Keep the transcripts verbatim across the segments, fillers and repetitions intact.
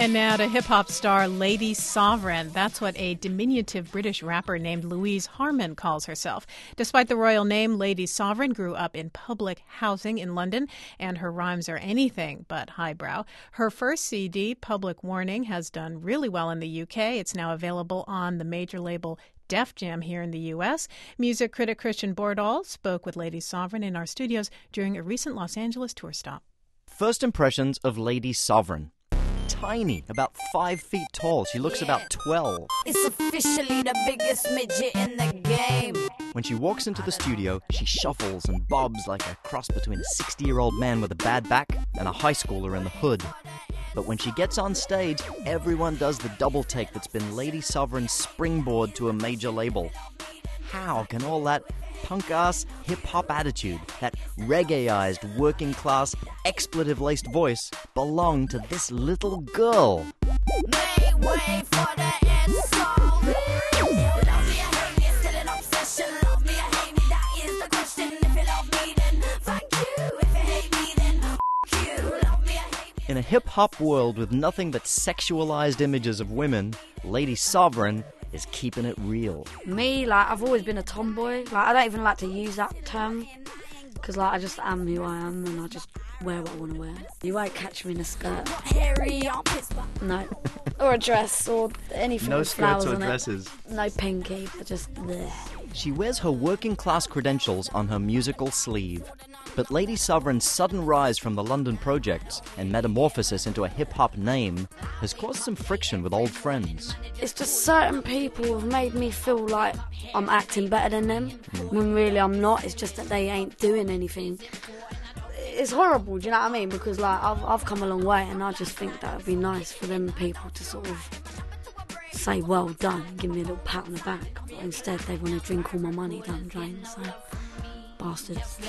And now to hip-hop star Lady Sovereign. That's what a diminutive British rapper named Louise Harman calls herself. Despite the royal name, Lady Sovereign grew up in public housing in London, and her rhymes are anything but highbrow. Her first C D, Public Warning, has done really well in the U K. It's now available on the major label Def Jam here in the U S. Music critic Christian Bordahl spoke with Lady Sovereign in our studios during a recent Los Angeles tour stop. First impressions of Lady Sovereign. Tiny, about five feet tall. She looks Yeah. about twelve. It's officially the biggest midget in the game. When she walks into the studio, she shuffles and bobs like a cross between a sixty-year-old man with a bad back and a high schooler in the hood. But when she gets on stage, everyone does the double take that's been Lady Sovereign's springboard to a major label. How can all that punk-ass hip-hop attitude, that reggae-ized, working-class, expletive-laced voice belong to this little girl? Make way for the insult. Love me or hate me, it's still an obsession. Love me or hate me, that is the question. If you love me, then fuck you. If you hate me, then fuck you. Love me or hate me. In a hip-hop world with nothing but sexualized images of women, Lady Sovereign is keeping it real. Me, like, I've always been a tomboy. Like, I don't even like to use that term because, like, I just am who I am and I just wear what I want to wear. You won't catch me in a skirt. Hairy armpits. No. Or a dress or anything No with skirts flowers or on dresses. It. No pinky, but just bleh. She wears her working-class credentials on her musical sleeve. But Lady Sovereign's sudden rise from the London projects and metamorphosis into a hip-hop name has caused some friction with old friends. It's just certain people have made me feel like I'm acting better than them when really I'm not. It's just that they ain't doing anything. It's horrible, do you know what I mean? Because, like, I've, I've come a long way and I just think that would be nice for them people to sort of say well done, give me a little pat on the back. But instead they want to drink all my money down the drain, so bastards.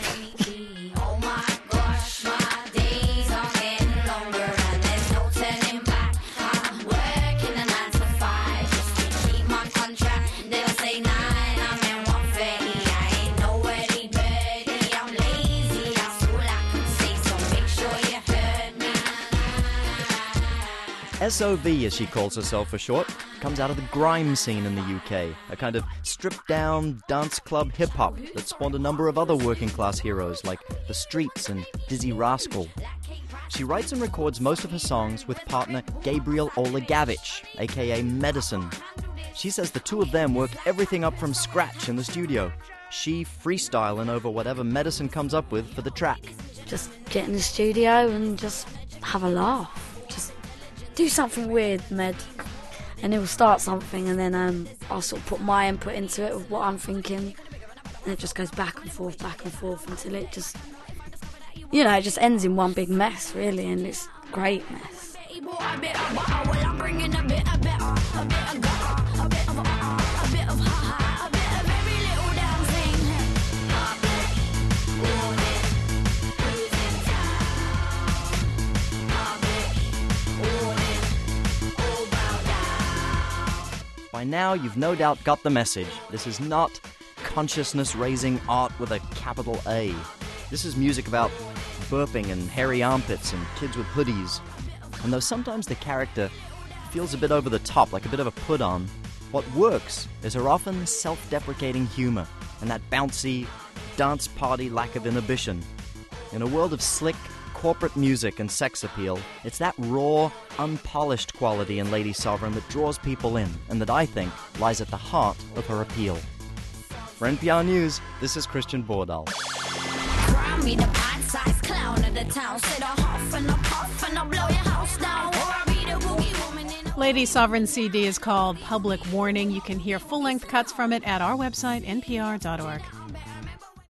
Oh my gosh, my days are getting longer and there's no turning back. I'm working a nine to five just to keep my contract. They don't say nine, I'm in one thirty. I ain't no early birdie. I'm lazy, that's all I can say. So make sure you heard me. S O V, as she calls herself for short, comes out of the grime scene in the U K, a kind of stripped-down dance club hip-hop that spawned a number of other working-class heroes like The Streets and Dizzy Rascal. She writes and records most of her songs with partner Gabriel Olagavich, aka Medicine. She says the two of them work everything up from scratch in the studio, she freestyling over whatever Medicine comes up with for the track. Just get in the studio and just have a laugh. Just do something weird, Med. And it will start something, and then um, I'll sort of put my input into it with what I'm thinking, and it just goes back and forth, back and forth until it just, you know, it just ends in one big mess, really, and it's a great mess. By now, you've no doubt got the message. This is not consciousness-raising art with a capital A. This is music about burping and hairy armpits and kids with hoodies. And though sometimes the character feels a bit over the top, like a bit of a put-on, what works is her often self-deprecating humor and that bouncy, dance party lack of inhibition. In a world of slick, corporate music and sex appeal, it's that raw, unpolished quality in Lady Sovereign that draws people in, and that I think lies at the heart of her appeal. For N P R News, this is Christian Bordahl. Cry me the pint-sized clown of the town. Sit a huff and a puff and I'll blow your house down. Or I'll be the boogie woman in a... Lady Sovereign's C D is called Public Warning. You can hear full-length cuts from it at our website, N P R dot org.